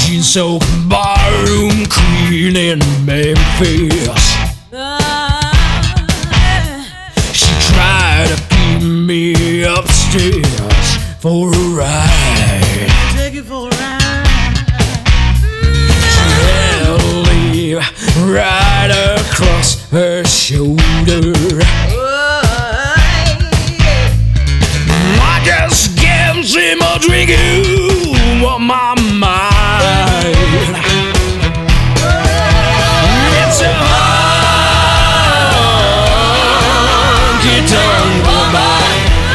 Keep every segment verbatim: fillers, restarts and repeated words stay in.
jean-soaked barroom queen in Memphis. She tried to keep me upstairs for a ride. Take it for a ride. She held a leaf right across her shoulder. I just can't see my drinking on my mind. It's a honky-tonk woman.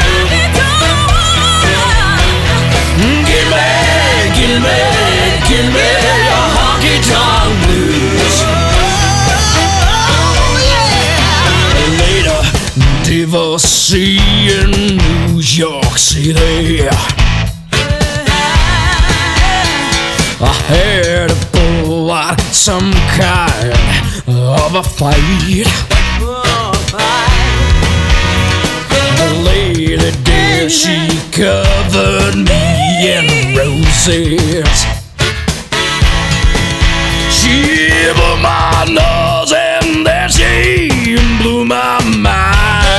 Give me, give me, give me a honky-tonk blues. Later, divorcee in New York City. I had to pull out some kind of a fight. The lady there, she covered me in roses. She blew my nose and then she blew my mind.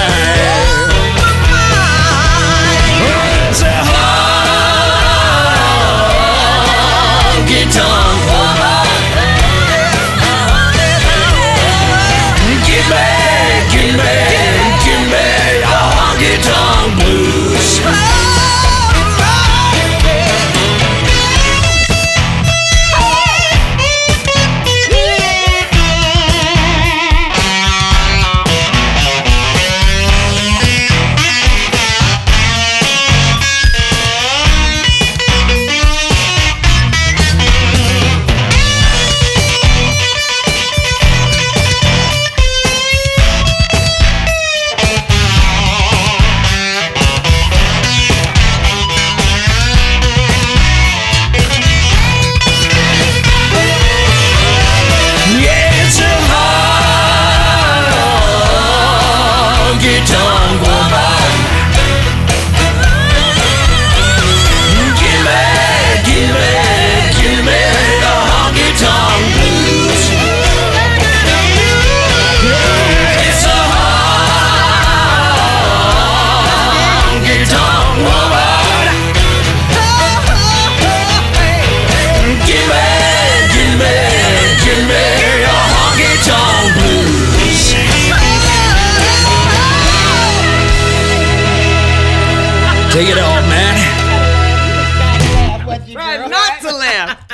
It's a honky-tonk woman. Give me, give me, give me a honky-tonk blues. Honky-tonk woman. Give me, give me, give me a honky-tonk blues. It's a honky-tonk woman. Give me, give me, give me a honky-tonk blues. Take it off, man. Try not to laugh.